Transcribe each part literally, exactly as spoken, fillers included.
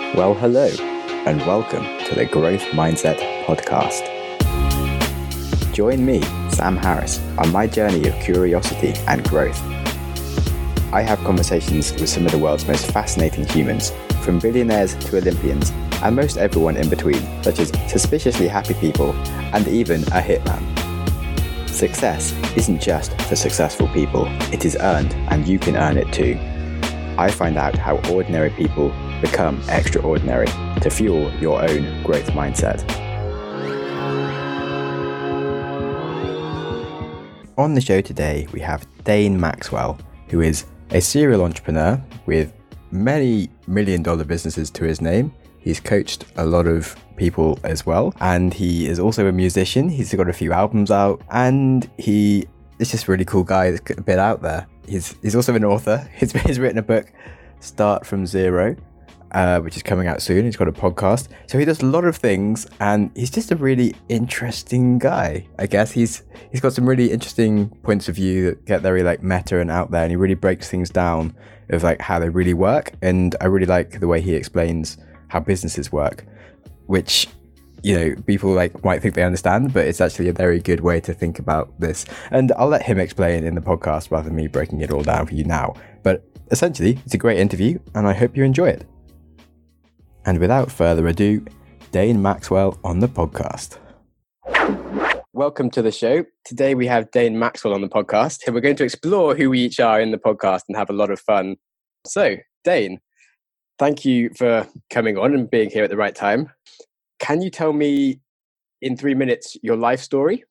Well, hello, and welcome to the Growth Mindset Podcast. Join me, Sam Harris, on my journey of curiosity and growth. I have conversations with some of the world's most fascinating humans, from billionaires to Olympians, and most everyone in between, such as suspiciously happy people and even a hitman. Success isn't just for successful people, it is earned, and you can earn it too. I find out how ordinary people become extraordinary to fuel your own growth mindset. On the show today, we have Dane Maxwell, who is a serial entrepreneur with many million dollar businesses to his name. He's coached a lot of people as well, and he is also a musician. He's got a few albums out, and he is just a really cool guy that's a bit out there. He's he's also an author. He's, he's written a book, Start From Zero, uh, which is coming out soon. He's got a podcast. So he does a lot of things, and he's just a really interesting guy. I guess he's he's got some really interesting points of view that get very like meta and out there, and he really breaks things down of like how they really work. And I really like the way he explains how businesses work, which, you know, people like might think they understand, but it's actually a very good way to think about this. And I'll let him explain in the podcast rather than me breaking it all down for you now. But essentially, it's a great interview, and I hope you enjoy it. And without further ado, Dane Maxwell on the podcast. Welcome to the show. Today we have Dane Maxwell on the podcast, and we're going to explore who we each are in the podcast and have a lot of fun. So, Dane, thank you for coming on and being here at the right time. Can you tell me in three minutes your life story?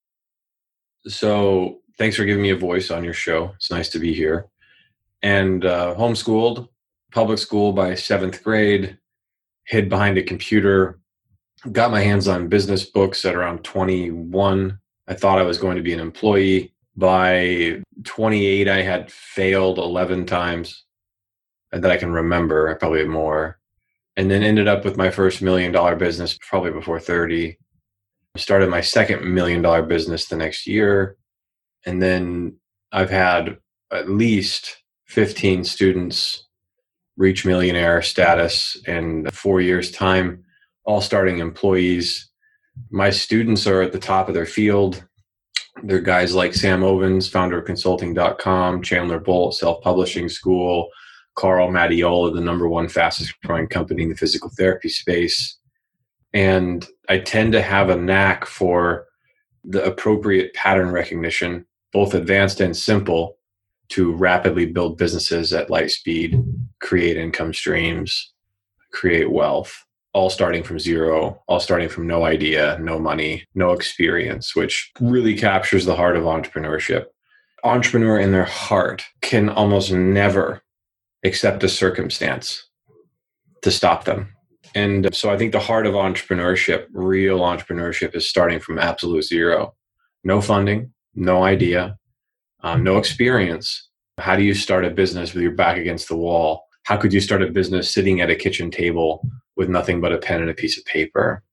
So thanks for giving me a voice on your show. It's nice to be here. And uh, homeschooled, public school by seventh grade, hid behind a computer, got my hands on business books at around twenty-one. I thought I was going to be an employee. By twenty-eight, I had failed eleven times that I can remember, probably more. And then ended up with my first million dollar business probably before thirty. Started my second million dollar business the next year. And then I've had at least fifteen students reach millionaire status in four years' time, all starting employees. My students are at the top of their field. They're guys like Sam Ovens, founder of consulting dot com, Chandler Bolt, self-publishing school, Carl Mattiola, the number one fastest growing company in the physical therapy space. And I tend to have a knack for the appropriate pattern recognition, both advanced and simple, to rapidly build businesses at light speed, create income streams, create wealth, all starting from zero, all starting from no idea, no money, no experience, which really captures the heart of entrepreneurship. Entrepreneur in their heart can almost never accept a circumstance to stop them. And so I think the heart of entrepreneurship, real entrepreneurship, is starting from absolute zero. No funding, no idea, um, no experience. How do you start a business with your back against the wall? How could you start a business sitting at a kitchen table with nothing but a pen and a piece of paper?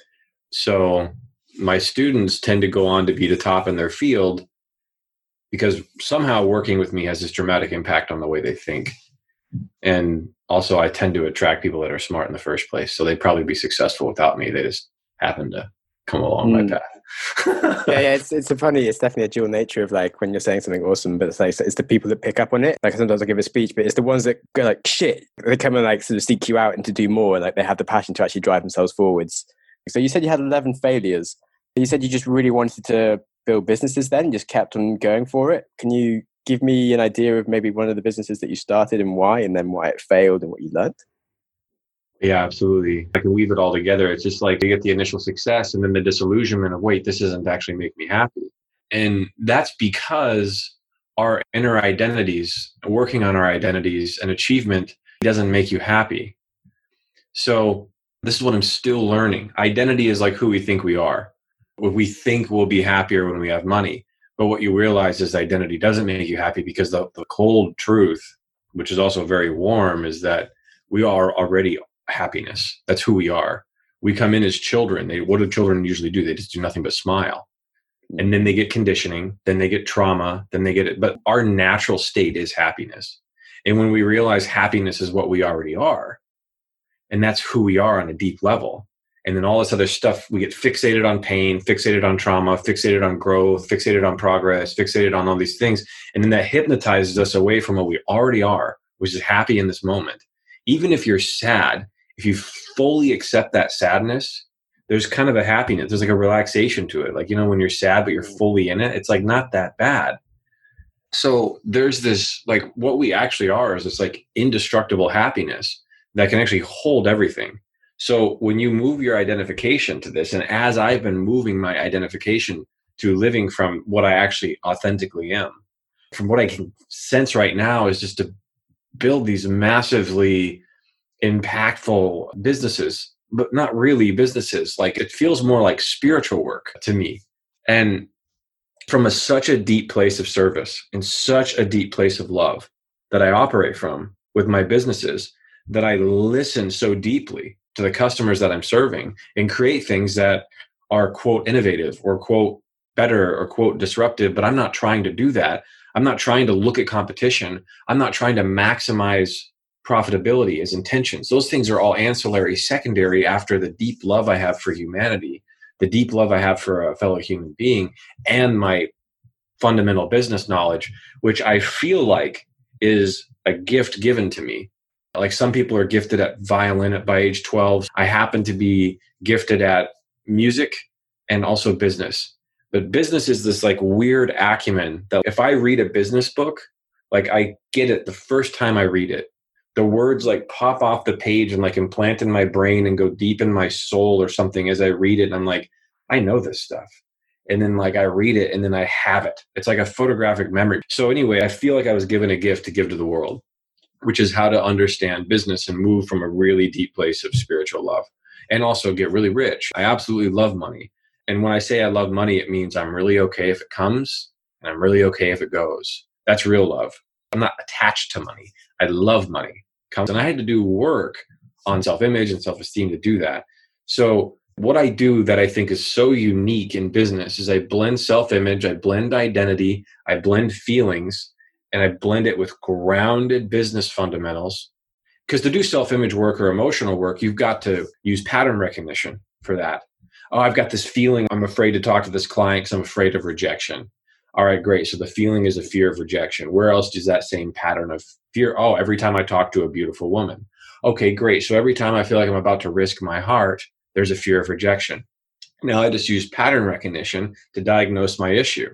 So my students tend to go on to be the top in their field because somehow working with me has this dramatic impact on the way they think. And also I tend to attract people that are smart in the first place. So they'd probably be successful without me. They just happen to come along mm. my path. yeah, yeah, it's it's a funny, it's definitely a dual nature of like when you're saying something awesome, but it's like, it's the people that pick up on it. Like sometimes I give a speech, but it's the ones that go like, shit, they come and like sort of seek you out and to do more. Like they have the passion to actually drive themselves forwards. So you said you had eleven failures. You said you just really wanted to build businesses then, just kept on going for it. Can you give me an idea of maybe one of the businesses that you started and why, and then why it failed and what you learned? Yeah, absolutely. I can weave it all together. It's just like you get the initial success and then the disillusionment of, wait, this doesn't actually make me happy. And that's because our inner identities, working on our identities and achievement doesn't make you happy. So this is what I'm still learning. Identity is like who we think we are. We think we'll be happier when we have money. But what you realize is identity doesn't make you happy because the, the cold truth, which is also very warm, is that we are already happiness. That's who we are. We come in as children. They, what do children usually do? They just do nothing but smile. And then they get conditioning, then they get trauma, then they get it. But our natural state is happiness. And when we realize happiness is what we already are, And that's who we are on a deep level. And then all this other stuff, we get fixated on pain, fixated on trauma, fixated on growth, fixated on progress, fixated on all these things. And then that hypnotizes us away from what we already are, which is happy in this moment. Even if you're sad, if you fully accept that sadness, there's kind of a happiness. There's like a relaxation to it. Like, you know, when you're sad, but you're fully in it, it's like not that bad. So there's this, like, what we actually are is this like indestructible happiness that can actually hold everything. So when you move your identification to this, and as I've been moving my identification to living from what I actually authentically am, from what I can sense right now is just to build these massively impactful businesses, but not really businesses. Like, it feels more like spiritual work to me. And from a, such a deep place of service and such a deep place of love that I operate from with my businesses, that I listen so deeply to the customers that I'm serving and create things that are, quote, innovative or, quote, better or, quote, disruptive. But I'm not trying to do that. I'm not trying to look at competition. I'm not trying to maximize profitability as intentions. Those things are all ancillary, secondary after the deep love I have for humanity, the deep love I have for a fellow human being, and my fundamental business knowledge, which I feel like is a gift given to me. Like, some people are gifted at violin at by age twelve. I happen to be gifted at music and also business. But business is this like weird acumen that if I read a business book, like I get it the first time I read it. The words like pop off the page and like implant in my brain and go deep in my soul or something as I read it. And I'm like, I know this stuff. And then like I read it and then I have it. It's like a photographic memory. So anyway, I feel like I was given a gift to give to the world, which is how to understand business and move from a really deep place of spiritual love and also get really rich. I absolutely love money. And when I say I love money, it means I'm really okay if it comes and I'm really okay if it goes. That's real love. I'm not attached to money. I love money. Comes, and I had to do work on self-image and self-esteem to do that. So what I do that I think is so unique in business is I blend self-image, I blend identity, I blend feelings, and I blend it with grounded business fundamentals. Because to do self-image work or emotional work, you've got to use pattern recognition for that. Oh, I've got this feeling I'm afraid to talk to this client because I'm afraid of rejection. All right, great. So the feeling is a fear of rejection. Where else does that same pattern of fear? Oh, every time I talk to a beautiful woman. Okay, great. So every time I feel like I'm about to risk my heart, there's a fear of rejection. Now I just use pattern recognition to diagnose my issue.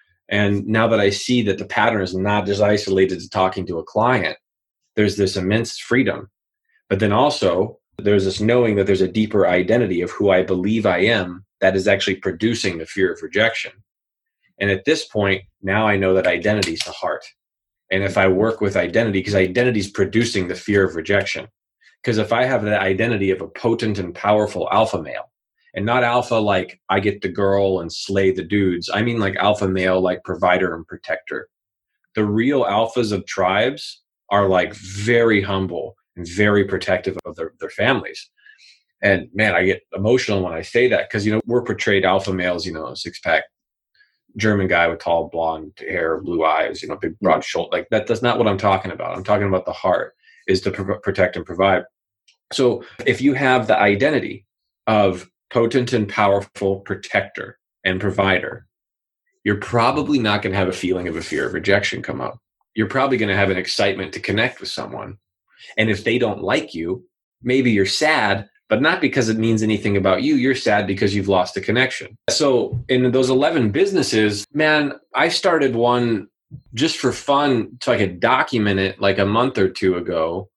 And now that I see that the pattern is not just isolated to talking to a client, there's this immense freedom. But then also there's this knowing that there's a deeper identity of who I believe I am that is actually producing the fear of rejection. And at this point, now I know that identity is the heart. And if I work with identity, because identity is producing the fear of rejection. Because if I have the identity of a potent and powerful alpha male, and not alpha like I get the girl and slay the dudes, I mean like alpha male, like provider and protector. The real alphas of tribes are like very humble and very protective of their, their families. And man, I get emotional when I say that because, you know, we're portrayed alpha males, you know, six pack German guy with tall blonde hair, blue eyes, you know, big broad shoulder. Like that, that's not what I'm talking about. I'm talking about the heart is to pro- protect and provide. So if you have the identity of potent and powerful protector and provider, you're probably not going to have a feeling of a fear of rejection come up. You're probably going to have an excitement to connect with someone. And if they don't like you, maybe you're sad, but not because it means anything about you. You're sad because you've lost a connection. So in those eleven businesses, man, I started one just for fun so I could document it like a month or two ago.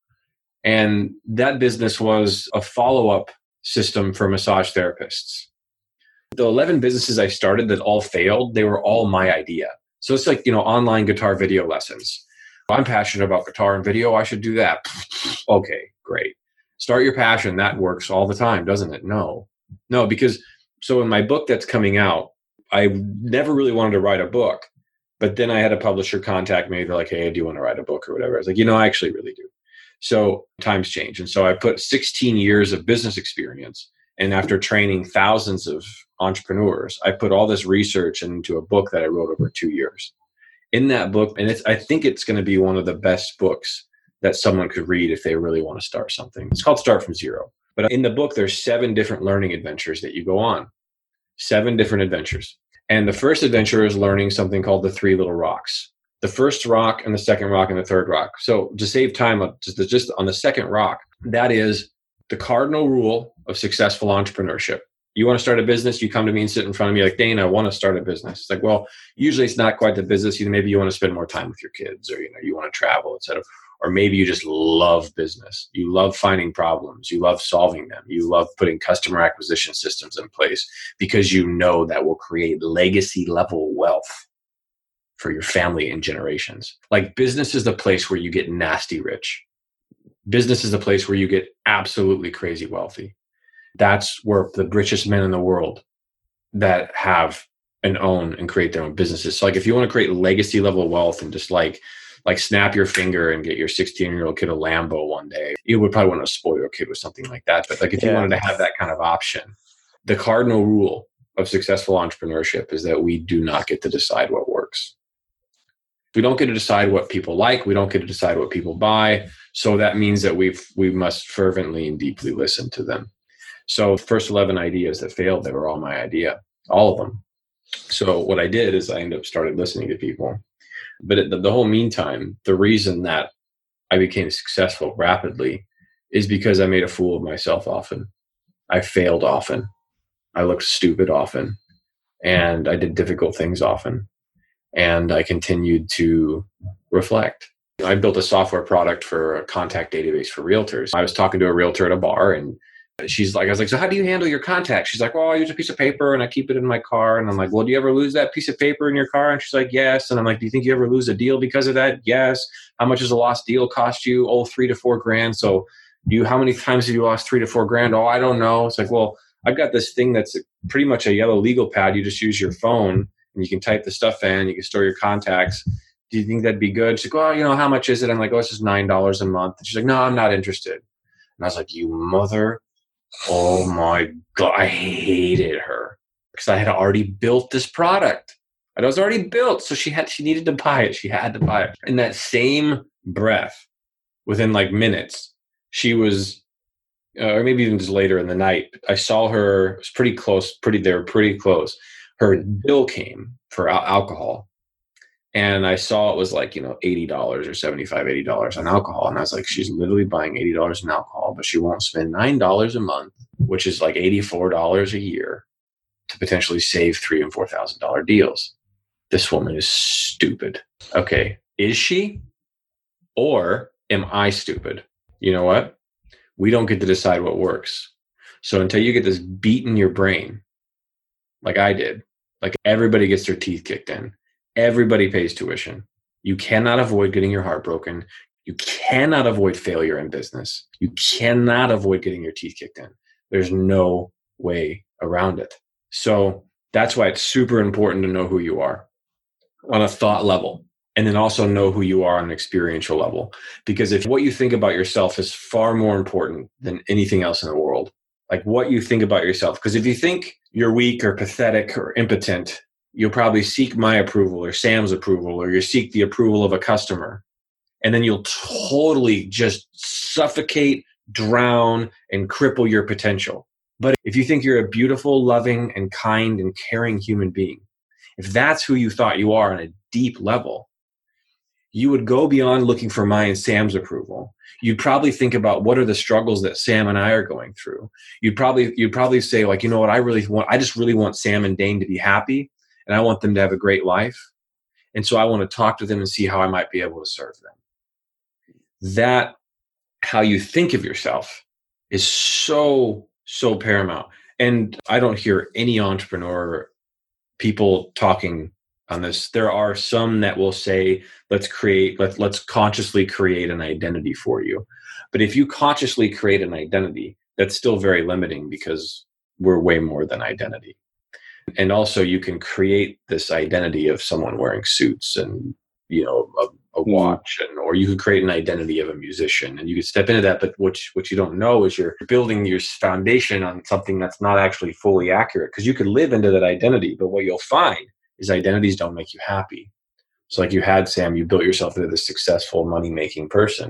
And that business was a follow-up system for massage therapists. The eleven businesses I started that all failed, they were all my idea. So it's like, you know, online guitar video lessons. I'm passionate about guitar and video. I should do that. Okay, great. Start your passion. That works all the time, doesn't it? No, no, because so in my book that's coming out, I never really wanted to write a book, but then I had a publisher contact me. They're like, hey, do you want to write a book or whatever? I was like, you know, I actually really do. So times change. And so I put sixteen years of business experience. And after training thousands of entrepreneurs, I put all this research into a book that I wrote over two years. In that book, and it's, I think it's going to be one of the best books that someone could read if they really want to start something. It's called Start from Zero. But in the book, there's seven different learning adventures that you go on. Seven different adventures. And the first adventure is learning something called the three little rocks. The first rock and the second rock and the third rock. So to save time, just, just on the second rock, that is the cardinal rule of successful entrepreneurship. You want to start a business, you come to me and sit in front of me like, Dane, I want to start a business. It's like, well, usually it's not quite the business. You know, maybe you want to spend more time with your kids, or, you know, you want to travel, et cetera. Or maybe you just love business. You love finding problems. You love solving them. You love putting customer acquisition systems in place because you know that will create legacy level wealth for your family and generations. Like, business is the place where you get nasty rich. Business is the place where you get absolutely crazy wealthy. That's where the richest men in the world that have and own and create their own businesses. So like, if you want to create legacy level wealth and just like, like snap your finger and get your sixteen year old kid a Lambo one day, you would probably want to spoil your kid with something like that. But like, if you Yeah. wanted to have that kind of option, the cardinal rule of successful entrepreneurship is that we do not get to decide what works. We don't get to decide what people like. We don't get to decide what people buy. So that means that we we must fervently and deeply listen to them. So the first eleven ideas that failed, they were all my idea, all of them. So what I did is I ended up started listening to people. But at the, the whole meantime, the reason that I became successful rapidly is because I made a fool of myself often. I failed often. I looked stupid often. And I did difficult things often. And I continued to reflect. I built a software product for a contact database for realtors. I was talking to a realtor at a bar, and she's like, I was like, so how do you handle your contacts? She's like, well, I use a piece of paper and I keep it in my car. And I'm like, well, do you ever lose that piece of paper in your car? And she's like, yes. And I'm like, do you think you ever lose a deal because of that? Yes. How much does a lost deal cost you? Oh, three to four grand. So you, how many times have you lost three to four grand? Oh, I don't know. It's like, well, I've got this thing that's pretty much a yellow legal pad. You just use your phone and you can type the stuff in, you can store your contacts. Do you think that'd be good? She's like, well, you know, how much is it? I'm like, oh, it's just nine dollars a month. And she's like, no, I'm not interested. And I was like, you mother, oh my God. I hated her because I had already built this product. It was already built. So she had, she needed to buy it. She had to buy it. In that same breath, within like minutes, she was, uh, or maybe even just later in the night, I saw her, it was pretty close, pretty, they were pretty close. Her bill came for al- alcohol. And I saw it was like, you know, eighty dollars or seventy-five dollars, eighty dollars on alcohol. And I was like, she's literally buying eighty dollars in alcohol, but she won't spend nine dollars a month, which is like eighty-four dollars a year, to potentially save three thousand and four thousand dollars deals. This woman is stupid. Okay. Is she? Or am I stupid? You know what? We don't get to decide what works. So until you get this beat in your brain, like I did, like everybody gets their teeth kicked in. Everybody pays tuition. You cannot avoid getting your heart broken. You cannot avoid failure in business. You cannot avoid getting your teeth kicked in. There's no way around it. So that's why it's super important to know who you are on a thought level, and then also know who you are on an experiential level. Because if what you think about yourself is far more important than anything else in the world, like what you think about yourself. Because if you think you're weak or pathetic or impotent, you'll probably seek my approval or Sam's approval, or you seek the approval of a customer. And then you'll totally just suffocate, drown, and cripple your potential. But if you think you're a beautiful, loving, and kind and caring human being, if that's who you thought you are on a deep level, you would go beyond looking for my and Sam's approval. You'd probably think about what are the struggles that Sam and I are going through. You'd probably, you'd probably say, like, you know what, I really want, I just really want Sam and Dane to be happy. And I want them to have a great life. And so I want to talk to them and see how I might be able to serve them. That, how you think of yourself, is so, so paramount. And I don't hear any entrepreneur people talking on this. There are some that will say, let's create, let, let's consciously create an identity for you. But if you consciously create an identity, that's still very limiting, because we're way more than identity. And also you can create this identity of someone wearing suits and, you know, a, a watch, and, or you could create an identity of a musician, and you could step into that. But what, what you don't know is you're building your foundation on something that's not actually fully accurate, because you could live into that identity. But what you'll find is identities don't make you happy. So like you had Sam, you built yourself into this successful money-making person,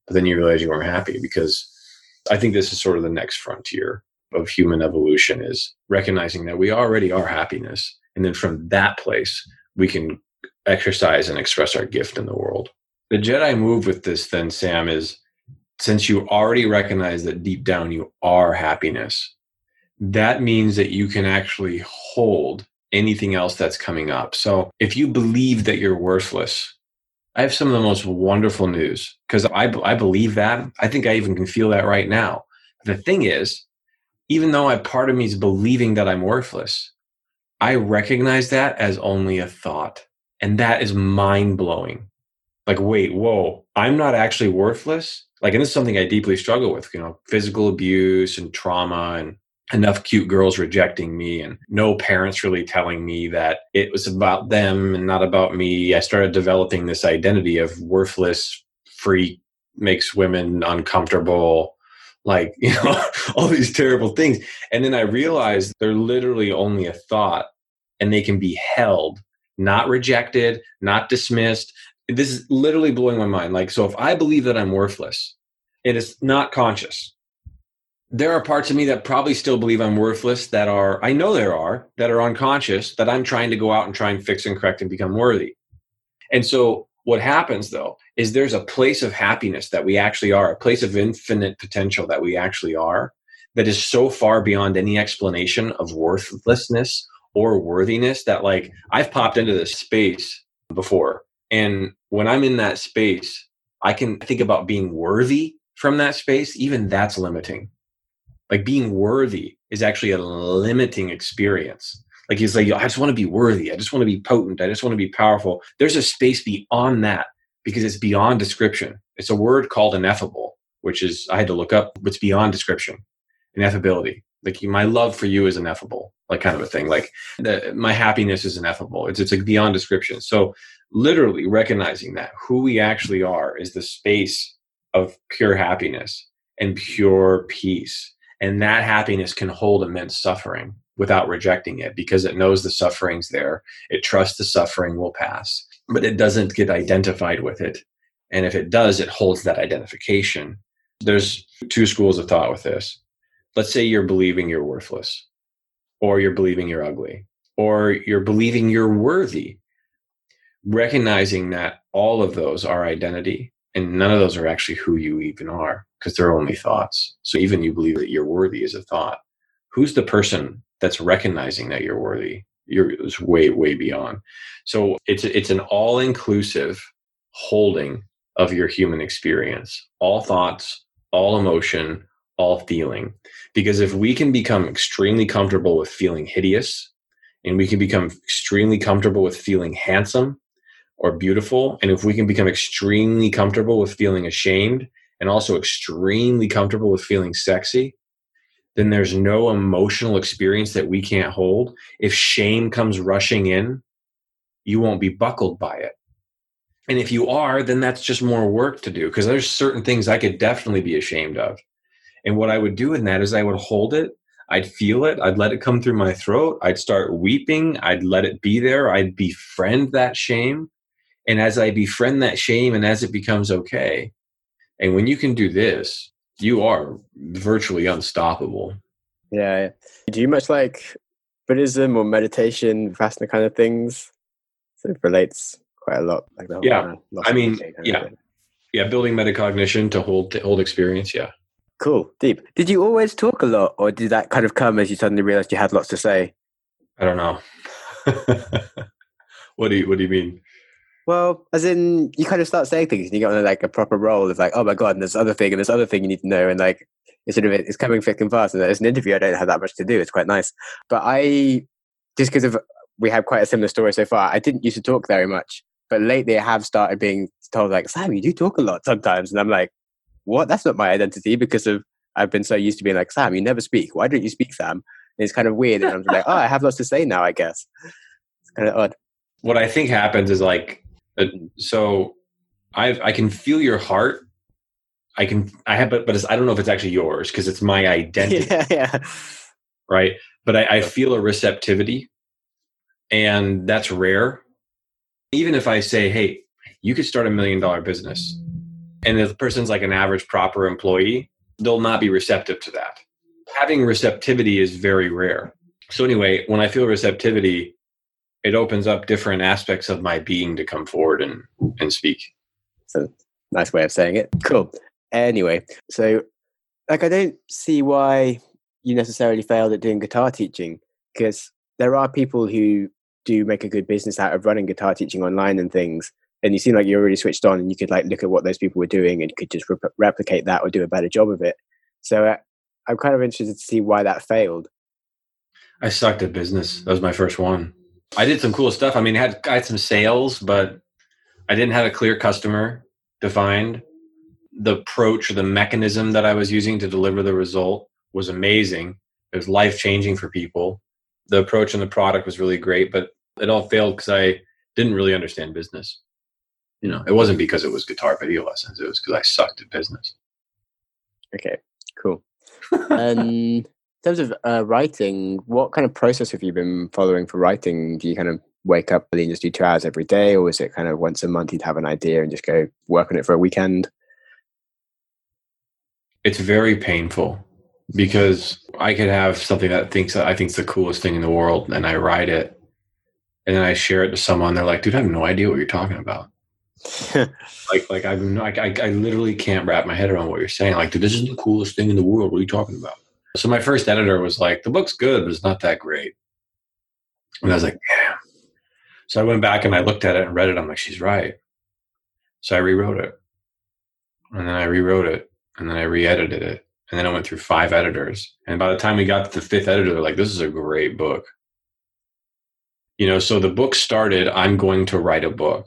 but then you realize you weren't happy. Because I think this is sort of the next frontier of human evolution, is recognizing that we already are happiness. And then from that place, we can exercise and express our gift in the world. The Jedi move with this then, Sam, is since you already recognize that deep down you are happiness, that means that you can actually hold anything else that's coming up. So if you believe that you're worthless, I have some of the most wonderful news, because I, I believe that. I think I even can feel that right now. The thing is, even though a part of me is believing that I'm worthless, I recognize that as only a thought. And that is mind-blowing. Like, wait, whoa, I'm not actually worthless? Like, and this is something I deeply struggle with, you know, physical abuse and trauma and enough cute girls rejecting me and no parents really telling me that it was about them and not about me. I started developing this identity of worthless freak, makes women uncomfortable, like, you know, all these terrible things. And then I realized they're literally only a thought, and they can be held, not rejected, not dismissed. This is literally blowing my mind. Like, so if I believe that I'm worthless, it is not conscious. There are parts of me that probably still believe I'm worthless that are, I know there are, that are unconscious, that I'm trying to go out and try and fix and correct and become worthy. And so what happens, though, is there's a place of happiness that we actually are, a place of infinite potential that we actually are, that is so far beyond any explanation of worthlessness or worthiness that, like, I've popped into this space before. And when I'm in that space, I can think about being worthy from that space. Even that's limiting. Like, being worthy is actually a limiting experience. Like, he's like, I just want to be worthy. I just want to be potent. I just want to be powerful. There's a space beyond that, because it's beyond description. It's a word called ineffable, which is, I had to look up what's beyond description. Ineffability. Like, my love for you is ineffable, like, kind of a thing. Like, the, my happiness is ineffable. It's, it's like beyond description. So literally recognizing that who we actually are is the space of pure happiness and pure peace. And that happiness can hold immense suffering without rejecting it, because it knows the suffering's there. It trusts the suffering will pass, but it doesn't get identified with it. And if it does, it holds that identification. There's two schools of thought with this. Let's say you're believing you're worthless, or you're believing you're ugly, or you're believing you're worthy. Recognizing that all of those are identity, and none of those are actually who you even are, because they're only thoughts. So even you believe that you're worthy is a thought. Who's the person that's recognizing that you're worthy? You're it's way, way beyond. So it's it's an all-inclusive holding of your human experience, all thoughts, all emotion, all feeling. Because if we can become extremely comfortable with feeling hideous, and we can become extremely comfortable with feeling handsome or beautiful, and if we can become extremely comfortable with feeling ashamed, and also extremely comfortable with feeling sexy, then there's no emotional experience that we can't hold. If shame comes rushing in, you won't be buckled by it. And if you are, then that's just more work to do, because there's certain things I could definitely be ashamed of. And what I would do in that is I would hold it. I'd feel it. I'd let it come through my throat. I'd start weeping. I'd let it be there. I'd befriend that shame. And as I befriend that shame, and as it becomes okay, and when you can do this, you are virtually unstoppable. Yeah. Do you much like Buddhism or meditation, Vipassana kind of things? So it relates quite a lot. Like the whole yeah. Kind of I mean, yeah. Yeah. Building metacognition to hold, to hold experience. Yeah. Cool. Deep. Did you always talk a lot, or did that kind of come as you suddenly realized you had lots to say? I don't know. What do you, what do you mean? Well, as in, you kind of start saying things and you get on like a proper roll of like, oh my God, and there's other thing and there's other thing you need to know. And like, it's sort of, it's coming thick and fast. And as an interview, I don't have that much to do. It's quite nice. But I, just because of, we have quite a similar story so far, I didn't used to talk very much. But lately I have started being told like, Sam, you do talk a lot sometimes. And I'm like, what? That's not my identity, because of, I've been so used to being like, Sam, you never speak. Why don't you speak, Sam? And it's kind of weird. And I'm just like, oh, I have lots to say now, I guess. It's kind of odd. What I think happens is like, uh, so I I can feel your heart. I can, I have, but, but it's, I don't know if it's actually yours, because it's my identity. Yeah, yeah. Right. But I, I feel a receptivity, and that's rare. Even if I say, hey, you could start a million dollar business, and if the person's like an average proper employee, they'll not be receptive to that. Having receptivity is very rare. So anyway, when I feel receptivity, it opens up different aspects of my being to come forward and, and speak. So nice way of saying it. Cool. Anyway, so like I don't see why you necessarily failed at doing guitar teaching, because there are people who do make a good business out of running guitar teaching online and things. And you seem like you're really switched on, and you could like look at what those people were doing and could just re- replicate that or do a better job of it. So uh, I'm kind of interested to see why that failed. I sucked at business. That was my first one. I did some cool stuff. I mean, I had, I had some sales, but I didn't have a clear customer defined. The approach or the mechanism that I was using to deliver the result was amazing. It was life-changing for people. The approach and the product was really great, but it all failed because I didn't really understand business. You know, it wasn't because it was guitar video lessons. It was because I sucked at business. Okay, cool. And in terms of uh, writing, what kind of process have you been following for writing? Do you kind of wake up and just do two hours every day, or is it kind of once a month you'd have an idea and just go work on it for a weekend? It's very painful because I could have something that thinks that I think is the coolest thing in the world, and I write it, and then I share it to someone. They're like, "Dude, I have no idea what you're talking about." like, like I've no, I, I, I literally can't wrap my head around what you're saying. Like, dude, this is the coolest thing in the world. What are you talking about? So my first editor was like, "The book's good, but it's not that great." And I was like, "Damn." So I went back and I looked at it and read it. I'm like, "She's right." So I rewrote it, and then I rewrote it, and then I re-edited it, and then I went through five editors. And by the time we got to the fifth editor, they're like, "This is a great book." You know, so the book started, I'm going to write a book.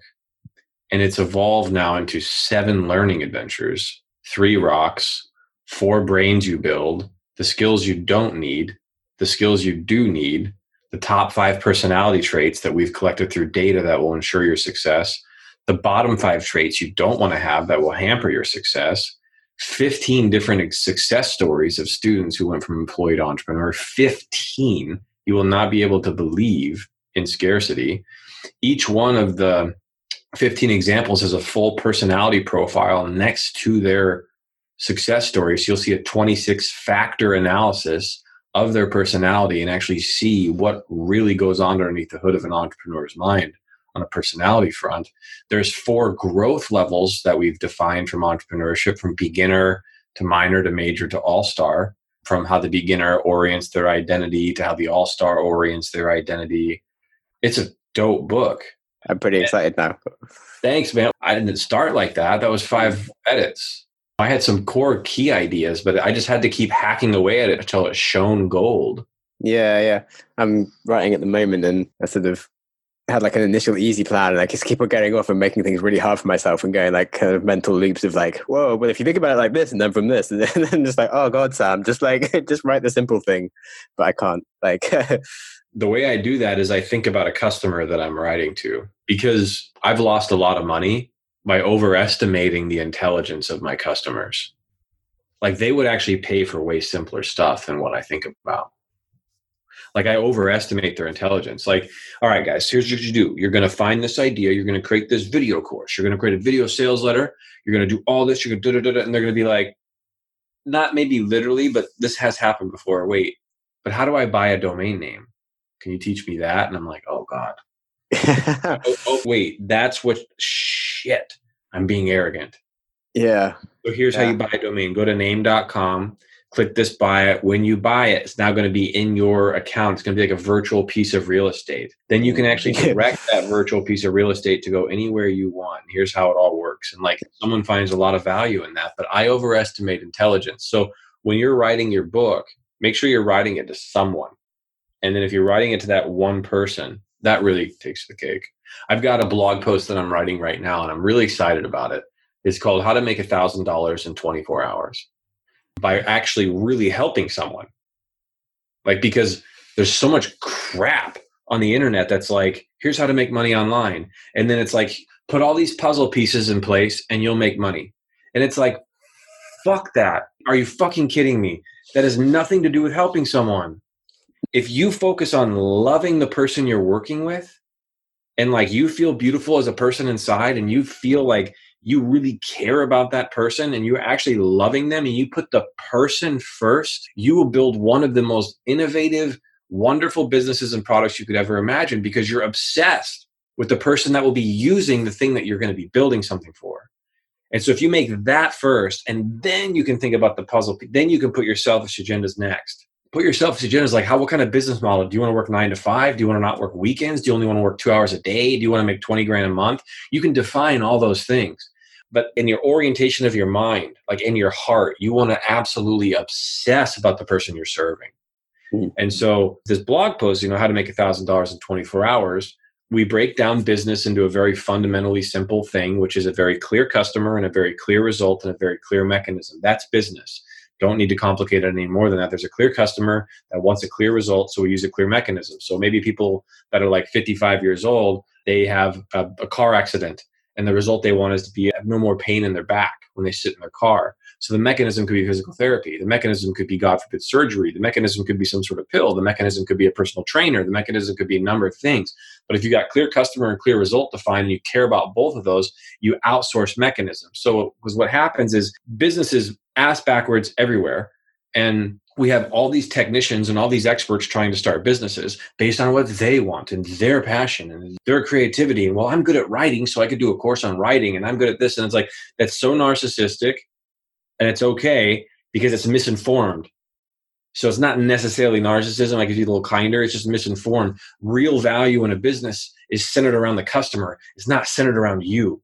And it's evolved now into seven learning adventures, three rocks, four brains you build, the skills you don't need, the skills you do need, the top five personality traits that we've collected through data that will ensure your success, the bottom five traits you don't want to have that will hamper your success, fifteen different success stories of students who went from employee to entrepreneur, fifteen you will not be able to believe in scarcity. Each one of the fifteen examples has a full personality profile next to their success story. So you'll see a twenty-six factor analysis of their personality and actually see what really goes on underneath the hood of an entrepreneur's mind on a personality front. There's four growth levels that we've defined from entrepreneurship, from beginner to minor to major to all-star, from how the beginner orients their identity to how the all-star orients their identity. It's a dope book. I'm pretty excited now. Thanks, man. I didn't start like that. That was five edits. I had some core key ideas, but I just had to keep hacking away at it until it shone gold. Yeah, yeah. I'm writing at the moment, and I sort of had like an initial easy plan, and I just keep on getting off and making things really hard for myself and going like kind of mental loops of like, whoa, well, if you think about it like this and then from this, and then, and then just like, oh God, Sam, just like, just write the simple thing. But I can't. Like, the way I do that is I think about a customer that I'm writing to, because I've lost a lot of money by overestimating the intelligence of my customers. Like, they would actually pay for way simpler stuff than what I think about. Like, I overestimate their intelligence. Like, all right, guys, here's what you do. You're going to find this idea. You're going to create this video course. You're going to create a video sales letter. You're going to do all this. You're going to do, do, do, and they're going to be like, not maybe literally, but this has happened before. Wait, but how do I buy a domain name? Can you teach me that? And I'm like, oh God. oh, oh, wait, that's what, shit. I'm being arrogant. Yeah. So here's yeah. how you buy a domain. Go to name dot com, click this buy it. When you buy it, it's now going to be in your account. It's going to be like a virtual piece of real estate. Then you can actually direct that virtual piece of real estate to go anywhere you want. And here's how it all works. And like, someone finds a lot of value in that, but I overestimate intelligence. So when you're writing your book, make sure you're writing it to someone. And then if you're writing it to that one person, that really takes the cake. I've got a blog post that I'm writing right now, and I'm really excited about it. It's called How to Make one thousand dollars in twenty-four hours by actually really helping someone. Like, because there's so much crap on the internet that's like, here's how to make money online. And then it's like, put all these puzzle pieces in place and you'll make money. And it's like, fuck that. Are you fucking kidding me? That has nothing to do with helping someone. If you focus on loving the person you're working with, and like you feel beautiful as a person inside, and you feel like you really care about that person and you're actually loving them and you put the person first, you will build one of the most innovative, wonderful businesses and products you could ever imagine, because you're obsessed with the person that will be using the thing that you're going to be building something for. And so if you make that first, and then you can think about the puzzle, then you can put your selfish agendas next. Put your selfish agendas like, how, what kind of business model? Do you want to work nine to five? Do you want to not work weekends? Do you only want to work two hours a day? Do you want to make twenty grand a month? You can define all those things. But in your orientation of your mind, like in your heart, you want to absolutely obsess about the person you're serving. Mm-hmm. And so this blog post, you know, how to make one thousand dollars in twenty-four hours, we break down business into a very fundamentally simple thing, which is a very clear customer and a very clear result and a very clear mechanism. That's business. Don't need to complicate it any more than that. There's a clear customer that wants a clear result, so we use a clear mechanism. So maybe people that are like fifty-five years old, they have a, a car accident, and the result they want is to be have no more pain in their back when they sit in their car. So the mechanism could be physical therapy. The mechanism could be, God forbid, surgery. The mechanism could be some sort of pill. The mechanism could be a personal trainer. The mechanism could be a number of things. But if you got clear customer and clear result defined, and you care about both of those, you outsource mechanisms. So because what happens is businesses ass backwards everywhere. And we have all these technicians and all these experts trying to start businesses based on what they want and their passion and their creativity. And well, I'm good at writing, so I could do a course on writing, and I'm good at this. And it's like, that's so narcissistic, and it's okay because it's misinformed. So it's not necessarily narcissism. I could be a little kinder. It's just misinformed. Real value in a business is centered around the customer. It's not centered around you.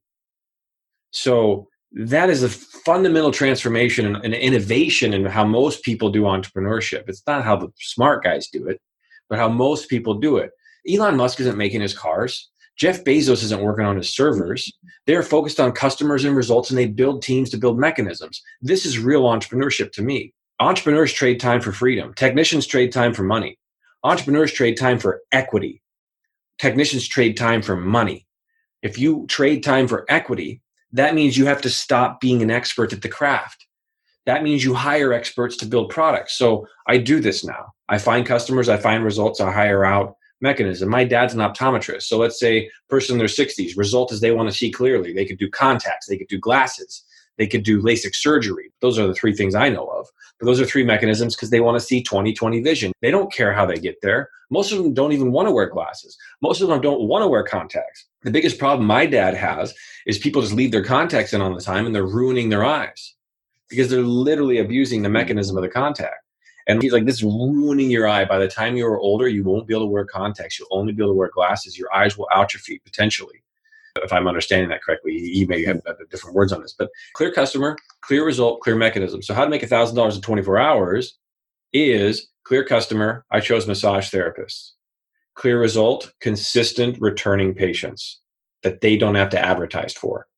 So that is a fundamental transformation and an innovation in how most people do entrepreneurship. It's not how the smart guys do it, but how most people do it. Elon Musk isn't making his cars. Jeff Bezos isn't working on his servers. They're focused on customers and results, and they build teams to build mechanisms. This is real entrepreneurship to me. Entrepreneurs trade time for freedom. Technicians trade time for money. Entrepreneurs trade time for equity. Technicians trade time for money. If you trade time for equity, that means you have to stop being an expert at the craft. That means you hire experts to build products. So I do this now. I find customers, I find results, I hire out mechanism. My dad's an optometrist. So let's say person in their sixties, result is they want to see clearly. They could do contacts, they could do glasses, they could do LASIK surgery. Those are the three things I know of. But those are three mechanisms because they want to see twenty twenty vision. They don't care how they get there. Most of them don't even want to wear glasses. Most of them don't want to wear contacts. The biggest problem my dad has is people just leave their contacts in all the time and they're ruining their eyes because they're literally abusing the mechanism of the contact. And he's like, this is ruining your eye. By the time you're older, you won't be able to wear contacts. You'll only be able to wear glasses. Your eyes will atrophy potentially. If I'm understanding that correctly, he may have different words on this, but clear customer, clear result, clear mechanism. So how to make one thousand dollars in twenty-four hours is clear customer. I chose massage therapists. Clear result, consistent returning patients that they don't have to advertise for.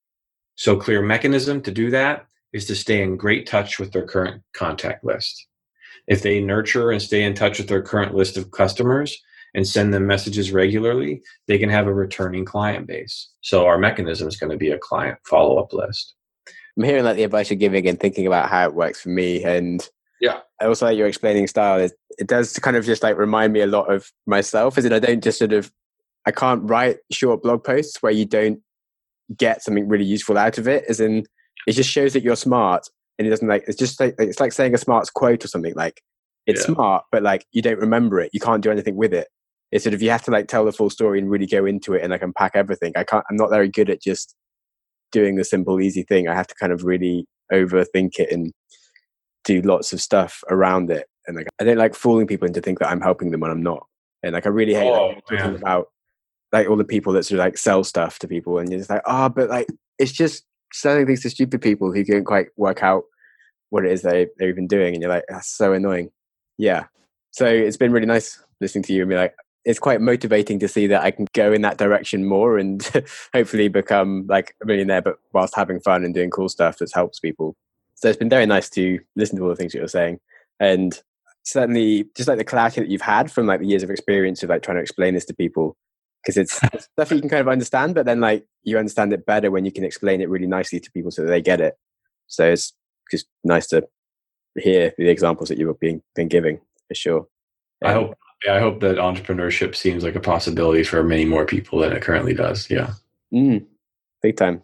So clear mechanism to do that is to stay in great touch with their current contact list. If they nurture and stay in touch with their current list of customers and send them messages regularly, they can have a returning client base. So our mechanism is going to be a client follow-up list. I'm hearing like the advice you're giving and thinking about how it works for me. And yeah, I also like your explaining style. It, it does kind of just like remind me a lot of myself, as in I don't just sort of, I can't write short blog posts where you don't get something really useful out of it. As in, it just shows that you're smart, and it doesn't like, it's just like, it's like saying a smart quote or something. Like it's yeah. smart, but like you don't remember it. You can't do anything with it. It's sort of, you have to like tell the full story and really go into it and like unpack everything. I can't, I'm not very good at just doing the simple, easy thing. I have to kind of really overthink it and do lots of stuff around it. And like, I don't like fooling people into think that I'm helping them when I'm not. And like, I really hate oh, like, talking about like all the people that sort of like sell stuff to people. And you're just like, oh, but like, it's just selling things to stupid people who can't quite work out what it is they, they're even doing. And you're like, that's so annoying. Yeah. So it's been really nice listening to you and be like, it's quite motivating to see that I can go in that direction more and hopefully become like a millionaire, but whilst having fun and doing cool stuff that helps people. So it's been very nice to listen to all the things that you're saying. And certainly just like the clarity that you've had from like the years of experience of like trying to explain this to people, because it's stuff that you can kind of understand, but then like you understand it better when you can explain it really nicely to people so that they get it. So it's just nice to hear the examples that you've been, been giving for sure. Um, I hope Yeah, I hope that entrepreneurship seems like a possibility for many more people than it currently does. Yeah. Mm, big time.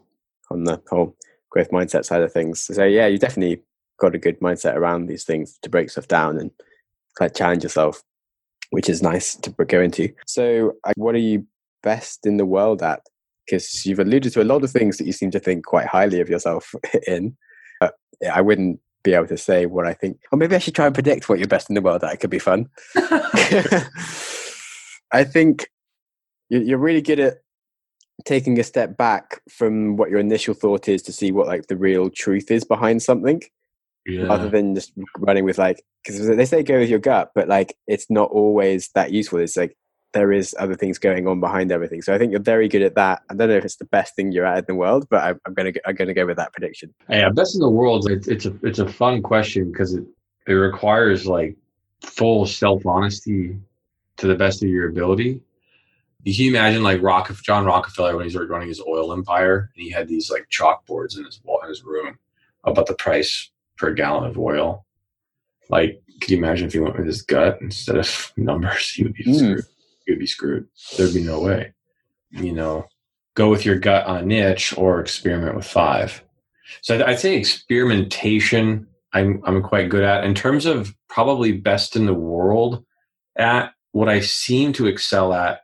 on the whole growth mindset side of things. So yeah, you definitely got a good mindset around these things to break stuff down and kind of challenge yourself, which is nice to go into. So what are you best in the world at? Because you've alluded to a lot of things that you seem to think quite highly of yourself in. But I wouldn't be able to say what I think. Or maybe I should try and predict what you're best in the world at. It could be fun. I think you're really good at taking a step back from what your initial thought is to see what like the real truth is behind something, yeah. rather than just running with like, because they say go with your gut, but like it's not always that useful. It's like there is other things going on behind everything. So I think you're very good at that. I don't know if it's the best thing you're at in the world, but I'm, I'm gonna I'm gonna go with that prediction. Yeah, best in the world. It's it's a it's a fun question because it it requires like full self honesty to the best of your ability. You can imagine like Rock, John Rockefeller when he started running his oil empire, and he had these like chalkboards in his wall in his room about the price per gallon of oil. Like, could you imagine if he went with his gut instead of numbers? He would be mm. screwed. He would be screwed. There'd be no way. You know, go with your gut on a niche or experiment with five. So I'd say experimentation. I'm I'm quite good at in terms of probably best in the world at. What I seem to excel at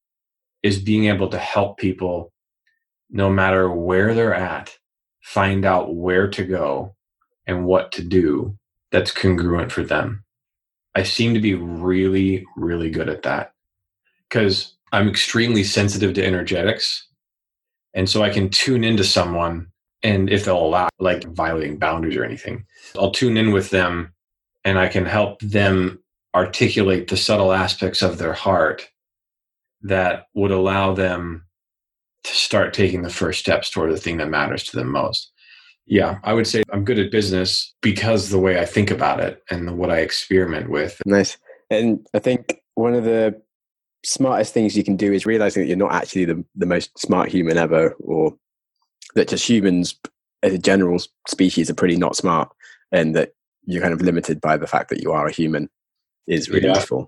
is being able to help people, no matter where they're at, find out where to go and what to do that's congruent for them. I seem to be really, really good at that because I'm extremely sensitive to energetics. And so I can tune into someone, and if they'll allow, like violating boundaries or anything, I'll tune in with them and I can help them articulate the subtle aspects of their heart that would allow them to start taking the first steps toward the thing that matters to them most. Yeah, I would say I'm good at business because the way I think about it and what I experiment with. Nice. And I think one of the smartest things you can do is realizing that you're not actually the, the most smart human ever, or that just humans as a general species are pretty not smart, and that you're kind of limited by the fact that you are a human is really yeah. useful.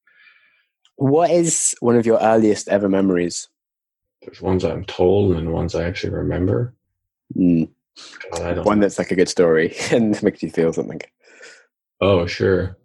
What is one of your earliest ever memories? There's ones I'm told and ones I actually remember. Mm. I don't One know. That's like a good story and makes you feel something. Oh, sure.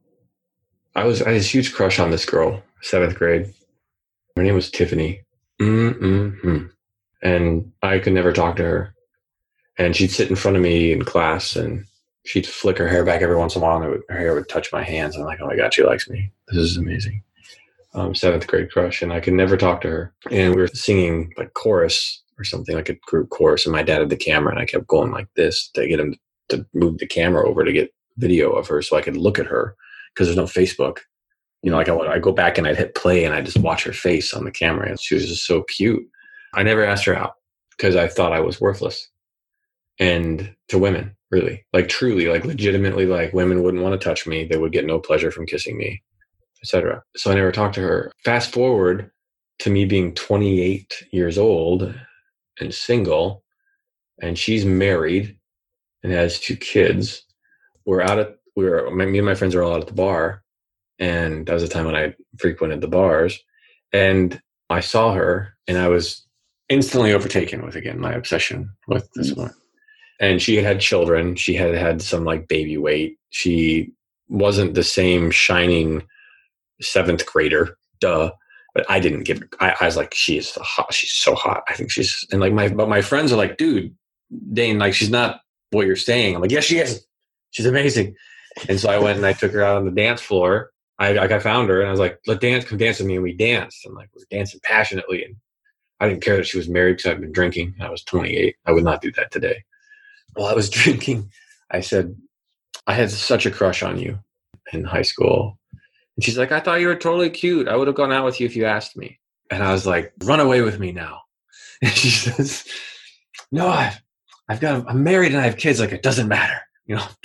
I was I had a huge crush on this girl, seventh grade. Her name was Tiffany. Mm-mm-hmm. And I could never talk to her. And she'd sit in front of me in class and she'd flick her hair back every once in a while, and it would, her hair would touch my hands. I'm like, oh my God, she likes me. This is amazing. Um, seventh grade crush, and I could never talk to her. And we were singing like chorus or something, like a group chorus, and my dad had the camera, and I kept going like this to get him to move the camera over to get video of her so I could look at her, because there's no Facebook. You know, like I, I go back and I'd hit play and I just watch her face on the camera. And she was just so cute. I never asked her out because I thought I was worthless. And to women, really, like truly, like legitimately, like women wouldn't want to touch me. They would get no pleasure from kissing me, et cetera. So I never talked to her. Fast forward to me being twenty-eight years old and single, and she's married and has two kids. We're out at, we were, me and my friends are all out at the bar. And that was the time when I frequented the bars. And I saw her and I was instantly overtaken with, again, my obsession with this one. And she had had children. She had had some like baby weight. She wasn't the same shining seventh grader, duh. But I didn't give her, I, I was like, she is hot. She's so hot. I think she's, and like my, but my friends are like, dude, Dane, like she's not what you're saying. I'm like, yes, she is. She's amazing. And so I went and I took her out on the dance floor. I, I found her and I was like, let dance, come dance with me. And we danced, and like we were dancing passionately. And I didn't care that she was married because I'd been drinking. I was twenty-eight. I would not do that today. While I was drinking, I said, I had such a crush on you in high school. And she's like, I thought you were totally cute. I would have gone out with you if you asked me. And I was like, run away with me now. And she says, no, I've, I've got, I'm married and I have kids. Like, it doesn't matter. You know,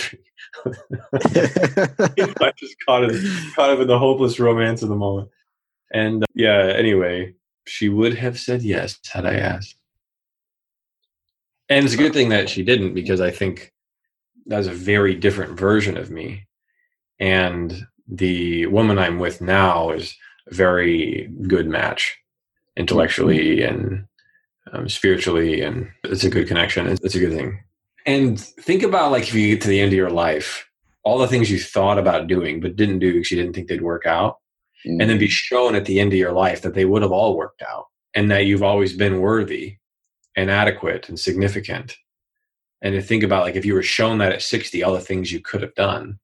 I just caught it, caught up in the hopeless romance of the moment. And uh, yeah, anyway, she would have said yes had I asked. And it's a good thing that she didn't, because I think that's a very different version of me. And the woman I'm with now is a very good match intellectually and um, spiritually, and it's a good connection. It's, it's a good thing. And think about like if you get to the end of your life, all the things you thought about doing but didn't do because you didn't think they'd work out, mm-hmm. and then be shown at the end of your life that they would have all worked out and that you've always been worthy and adequate and significant. And to think about like if you were shown that at sixty, all the things you could have done.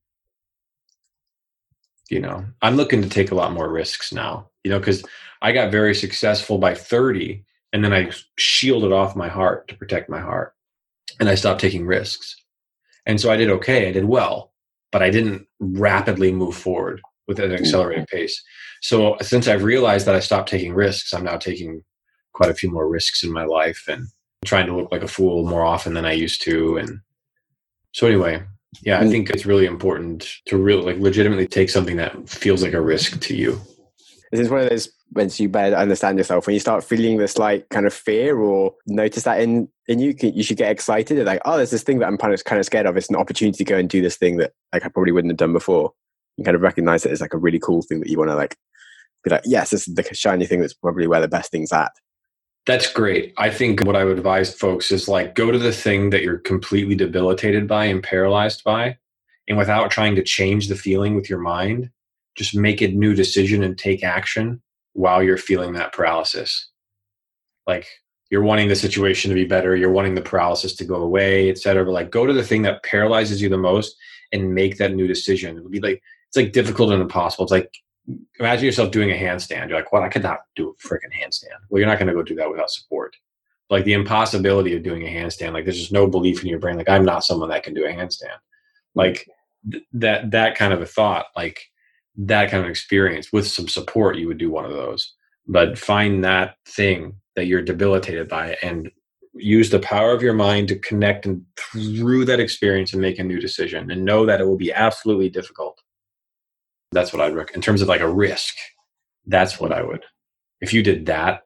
You know, I'm looking to take a lot more risks now, you know, because I got very successful by thirty and then I shielded off my heart to protect my heart and I stopped taking risks. And so I did okay. I did well, but I didn't rapidly move forward with an accelerated pace. So since I've realized that I stopped taking risks, I'm now taking quite a few more risks in my life and trying to look like a fool more often than I used to. And so anyway, yeah, I think it's really important to really like legitimately take something that feels like a risk to you. This is one of those once you better understand yourself, when you start feeling this like kind of fear or notice that in, in you, you should get excited and like, oh, there's this thing that I'm kind of kind of scared of. It's an opportunity to go and do this thing that like I probably wouldn't have done before. You kind of recognize it as like a really cool thing that you want to like be like, yes, this is the shiny thing that's probably where the best thing's at. That's great. I think what I would advise folks is like go to the thing that you're completely debilitated by and paralyzed by, and without trying to change the feeling with your mind, just make a new decision and take action while you're feeling that paralysis. Like you're wanting the situation to be better, you're wanting the paralysis to go away, et cetera. But like go to the thing that paralyzes you the most and make that new decision. It'll be like, it's like difficult and impossible. It's like, imagine yourself doing a handstand. You're like, well, I could not do a freaking handstand. Well, you're not going to go do that without support. Like the impossibility of doing a handstand, like there's just no belief in your brain. Like I'm not someone that can do a handstand. Like th- that, that kind of a thought, like that kind of experience with some support, you would do one of those. But find that thing that you're debilitated by and use the power of your mind to connect and through that experience and make a new decision and know that it will be absolutely difficult. That's what I'd recommend in terms of like a risk. That's what I would, if you did that,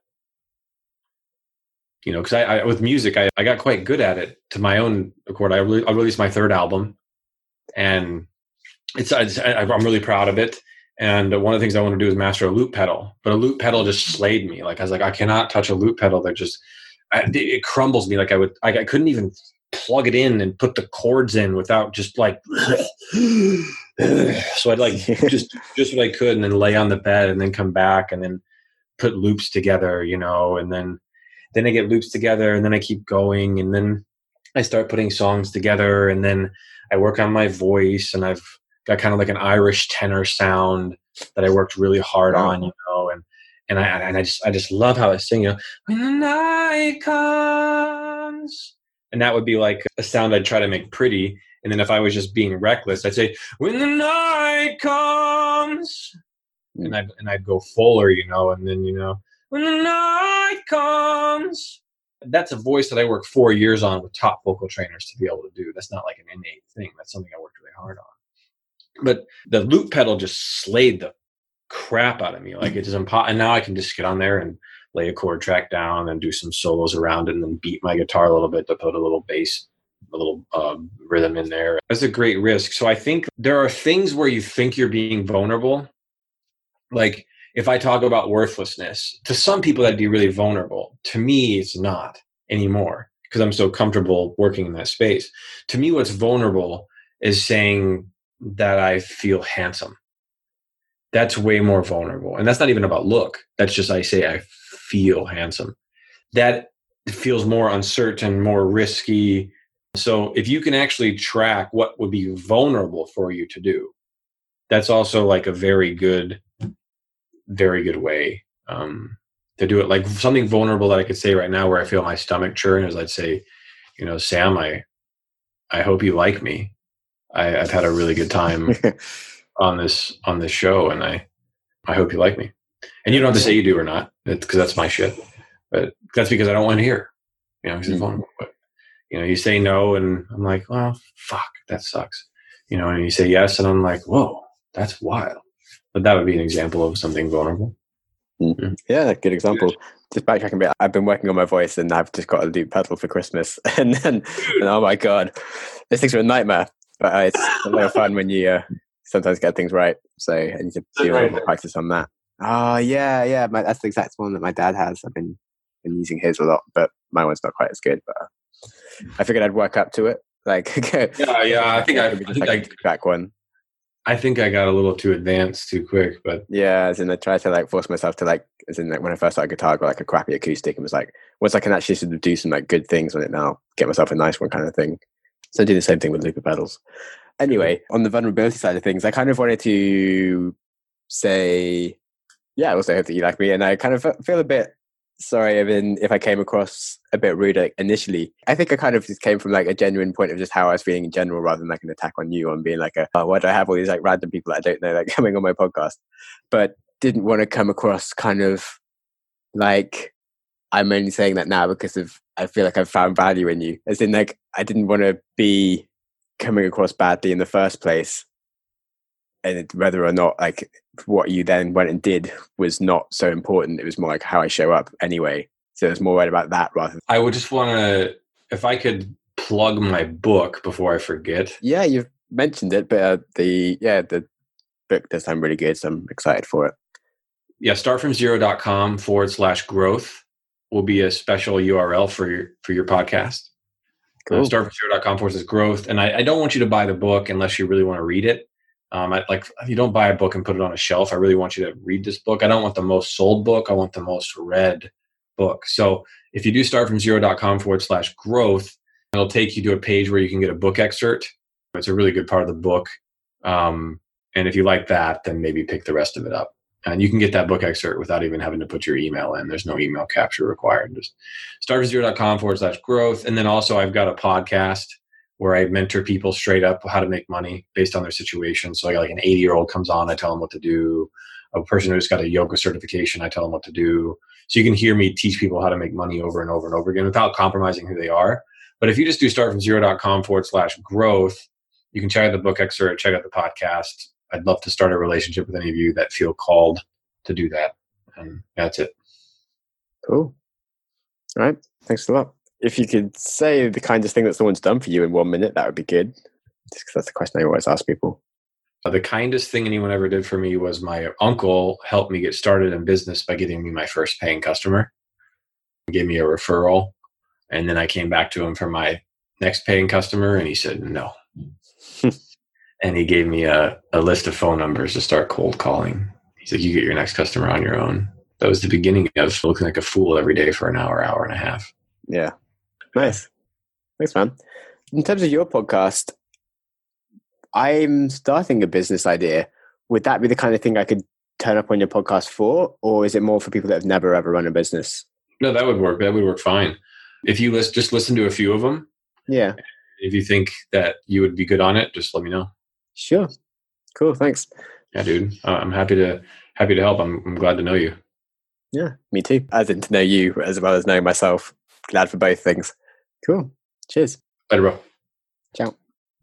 you know, because I, I with music, I, I got quite good at it to my own accord. I, re- I released my third album and it's, it's, I'm really proud of it. And one of the things I want to do is master a loop pedal, but a loop pedal just slayed me. Like I was like, I cannot touch a loop pedal. That just, I, it crumbles me. Like I would, I, I couldn't even plug it in and put the chords in without just like, so I'd like just, just what I could and then lay on the bed and then come back and then put loops together, you know, and then, then I get loops together and then I keep going and then I start putting songs together and then I work on my voice and I've got kind of like an Irish tenor sound that I worked really hard wow. on, you know, and, and I, and I just, I just love how I sing, you know, when the night comes. And that would be like a sound I'd try to make pretty. And then if I was just being reckless, I'd say, when the night comes, mm. and I'd, and I'd go fuller, you know, and then, you know, when the night comes. That's a voice that I worked four years on with top vocal trainers to be able to do. That's not like an innate thing. That's something I worked really hard on. But the loop pedal just slayed the crap out of me. Like it is impo- and now I can just get on there and lay a chord track down and do some solos around it and then beat my guitar a little bit to put a little bass, a little um, rhythm in there. That's a great risk. So I think there are things where you think you're being vulnerable. Like if I talk about worthlessness, to some people that'd be really vulnerable. To me, it's not anymore because I'm so comfortable working in that space. To me, what's vulnerable is saying that I feel handsome. That's way more vulnerable. And that's not even about look. That's just, I say, I feel handsome. That feels more uncertain, more risky. So if you can actually track what would be vulnerable for you to do, that's also like a very good, very good way um, to do it. Like something vulnerable that I could say right now where I feel my stomach churn is I'd say, you know, Sam, I, I hope you like me. I, I've had a really good time on this on this show, and I, I hope you like me. And you don't have to say you do or not, because that's my shit. But that's because I don't want to hear. You know, because it's vulnerable. But you know, you say no, and I'm like, well, fuck, that sucks. You know, and you say yes, and I'm like, whoa, that's wild. But that would be an example of something vulnerable. Mm. Yeah, good example. Just backtracking a bit, I've been working on my voice, and I've just got a loop pedal for Christmas, and then, and oh my god, this thing's a nightmare. But uh, it's a lot of fun when you uh, sometimes get things right. So I need to do a little practice on that. Oh yeah, yeah. My, that's the exact one that my dad has. I've been and using his a lot, but my one's not quite as good. But I figured I'd work up to it. Like, yeah, yeah. I think I, I just think like I, back one. I think I got a little too advanced too quick, but yeah, as in I tried to like force myself to like, as in like when I first started guitar, I got like a crappy acoustic and was like, once I can actually sort of do some like good things on it now, get myself a nice one kind of thing. So I do the same thing with looper pedals. Anyway, on the vulnerability side of things, I kind of wanted to say, yeah, I also hope that you like me, and I kind of feel a bit sorry even if I came across a bit rude like, initially. I think I kind of just came from like a genuine point of just how I was feeling in general, rather than like an attack on you on being like, a, oh, why do I have all these like random people that I don't know like coming on my podcast? But didn't want to come across kind of like I'm only saying that now because of I feel like I've found value in you. As in like I didn't want to be coming across badly in the first place, and whether or not like what you then went and did was not so important. It was more like how I show up anyway. So it's more worried about that rather than... I would just want to, if I could plug my book before I forget. Yeah, you've mentioned it, but uh, the yeah the book does sound really good, so I'm excited for it. Yeah, startfromzero.com forward slash growth will be a special U R L for your for your podcast. Cool. Uh, startfromzero.com forward slash growth. And I, I don't want you to buy the book unless you really want to read it. Um, I, like you don't buy a book and put it on a shelf. I really want you to read this book. I don't want the most sold book. I want the most read book. So if you do startfromzero.com forward slash growth, it'll take you to a page where you can get a book excerpt. It's a really good part of the book. Um, and if you like that, then maybe pick the rest of it up. And you can get that book excerpt without even having to put your email in. There's no email capture required. Just startfromzero.com forward slash growth. And then also I've got a podcast where I mentor people straight up how to make money based on their situation. So I got like an eighty year old comes on, I tell them what to do. A person who's got a yoga certification, I tell them what to do. So you can hear me teach people how to make money over and over and over again without compromising who they are. But if you just do startfromzero.com forward slash growth, you can check out the book excerpt, check out the podcast. I'd love to start a relationship with any of you that feel called to do that. And that's it. Cool. All right. Thanks a lot. If you could say the kindest thing that someone's done for you in one minute, that would be good. Just because that's the question I always ask people. Uh, the kindest thing anyone ever did for me was my uncle helped me get started in business by getting me my first paying customer. He gave me a referral. And then I came back to him for my next paying customer, and he said no. And he gave me a, a list of phone numbers to start cold calling. He's like, you get your next customer on your own. That was the beginning of looking like a fool every day for an hour, hour and a half. Yeah. Nice. Thanks, man. In terms of your podcast, I'm starting a business idea. Would that be the kind of thing I could turn up on your podcast for? Or is it more for people that have never, ever run a business? No, that would work. That would work fine. If you list, just listen to a few of them. Yeah. If you think that you would be good on it, just let me know. Sure. Cool. Thanks. Yeah, dude. Uh, I'm happy to happy to help. I'm, I'm glad to know you. Yeah, me too. As in to know you as well as knowing myself. Glad for both things. Cool. Cheers. Later, bro. Ciao.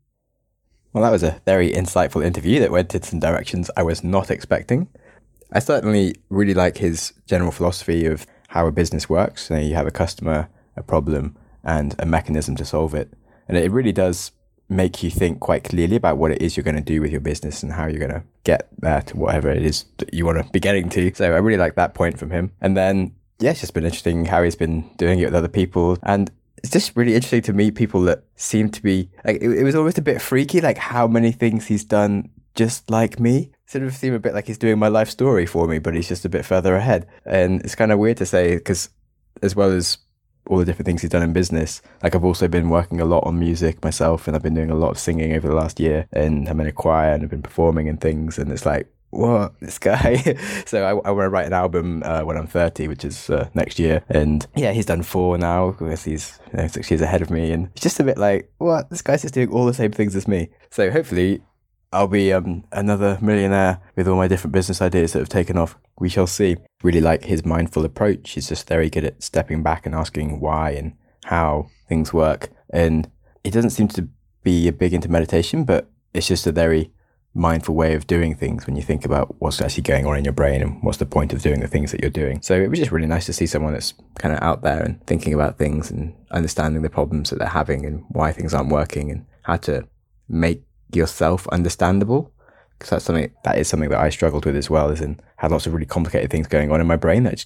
Well, that was a very insightful interview that went in some directions I was not expecting. I certainly really like his general philosophy of how a business works. So you have a customer, a problem, and a mechanism to solve it. And it really does make you think quite clearly about what it is you're going to do with your business and how you're going to get there to whatever it is that you want to be getting to. So I really like that point from him. And then, yeah, it's just been interesting how he's been doing it with other people. And it's just really interesting to meet people that seem to be, like, it, it was almost a bit freaky, like how many things he's done just like me. Sort of seem a bit like he's doing my life story for me, but he's just a bit further ahead. And it's kind of weird to say, because as well as all the different things he's done in business, like I've also been working a lot on music myself, and I've been doing a lot of singing over the last year, and I'm in a choir and I've been performing and things, and it's like, what, this guy? So I, I want to write an album uh, when I'm thirty, which is uh, next year, and yeah, he's done four now because he's, you know, six years ahead of me, and it's just a bit like, what, this guy's just doing all the same things as me. So hopefully I'll be um, another millionaire with all my different business ideas that have taken off. We shall see. Really like his mindful approach. He's just very good at stepping back and asking why and how things work. And he doesn't seem to be a big into meditation, but it's just a very mindful way of doing things when you think about what's actually going on in your brain and what's the point of doing the things that you're doing. So it was just really nice to see someone that's kind of out there and thinking about things and understanding the problems that they're having and why things aren't working and how to make yourself understandable, because that's something that is something that I struggled with as well, as in had lots of really complicated things going on in my brain that I just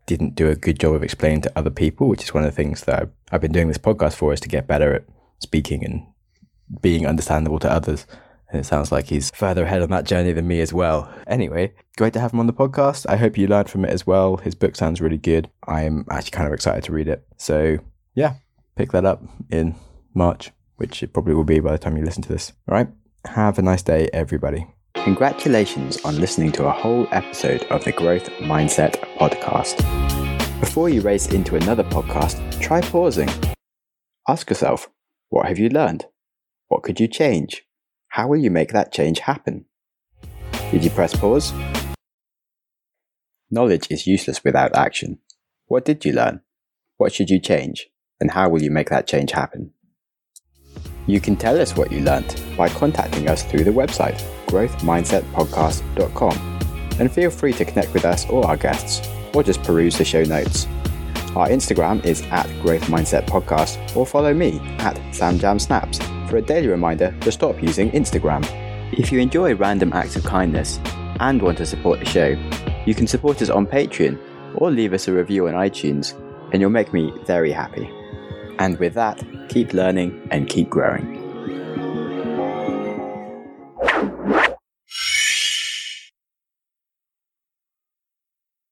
didn't do a good job of explaining to other people, which is one of the things that I've, I've been doing this podcast for, is to get better at speaking and being understandable to others. And it sounds like he's further ahead on that journey than me as well. Anyway, great to have him on the podcast. I hope you learned from it as well. His book sounds really good. I'm actually kind of excited to read it. So yeah, pick that up in March, which it probably will be by the time you listen to this. All right. Have a nice day, everybody. Congratulations on listening to a whole episode of the Growth Mindset podcast. Before you race into another podcast, try pausing. Ask yourself, what have you learned? What could you change? How will you make that change happen? Did you press pause? Knowledge is useless without action. What did you learn? What should you change? And how will you make that change happen? You can tell us what you learnt by contacting us through the website, growth mindset podcast dot com, and feel free to connect with us or our guests, or just peruse the show notes. Our Instagram is at Growth Mindset Podcast, or follow me at SamJamSnaps for a daily reminder to stop using Instagram. If you enjoy random acts of kindness and want to support the show, you can support us on Patreon or leave us a review on iTunes, and you'll make me very happy. And with that, keep learning and keep growing.